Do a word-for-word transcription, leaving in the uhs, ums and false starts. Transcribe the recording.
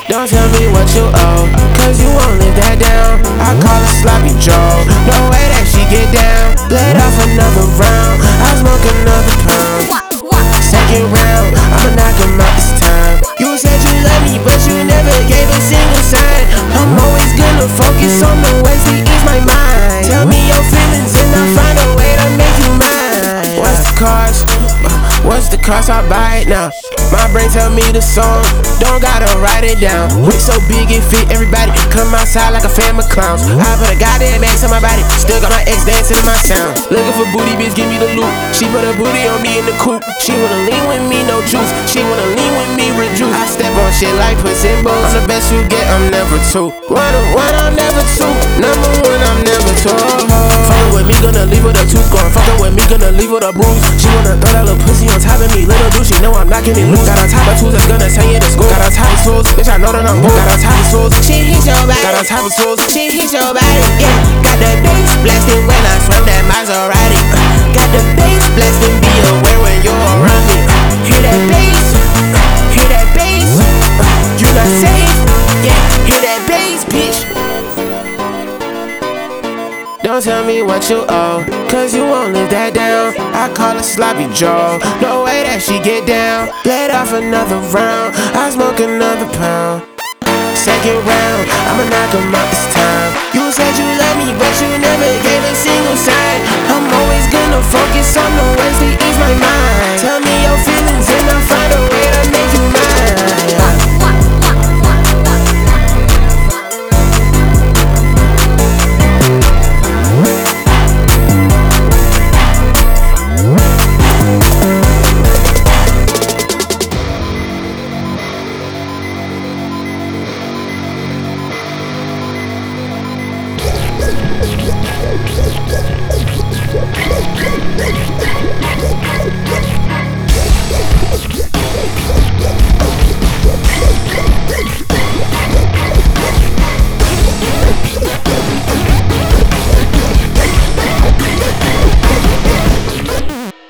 Don't tell me what you owe, cause you won't live that down. I call her sloppy Joe, no way that she get down. Let off another round, I smoke another pound. Second round, I'ma knock him out this time. You said you love me, but you never gave a single sign. I'm always gonna focus on the ways to ease my mind. Tell me your feelings and I'll find a way to make you mine. What's the cost? What's the cost? I'll buy it now. My brain tell me the song, don't gotta write it down. Whip so big it fit everybody, come outside like a fam of clowns. I put a goddamn X on my body, still got my ex dancing in my sound. Looking for booty, bitch, give me the loot. She put her booty on me in the coupe. She wanna lean with me, no juice. She wanna lean with me, rejuice. I step on shit like Puss in Boots. I'm the best you get, I'm never two. One on one, I'm never two. Number one, I'm never two. Fuckin' with me, gonna leave with a tooth gone. Fuckin' with me, gonna leave with a bruise. She wanna throw that little pussy on top of me, little dude. She know I'm knocking it loose. Got on top of tools that's gonna send you to school. Got on top of tools, bitch, I know that I'm good. Got on top of tools, she hit your body. Got on top of tools, she hit your body. Yeah, got the bass blasting when I swerve that Maserati. Got the bass blasting, be aware when you're around me. Hear that bass, hear that bass. You not safe, yeah, hear that bass, bitch. Don't tell me what you owe, cause you won't live that down. I call her sloppy Joe, no way that she get down. Let off another round, I smoke another pound. Second round, I'ma knock him out this time. You said you love me, but you never gave a single sign. I'm always gonna focus on the ways to ease my mind. Tell me your feelings and I'll find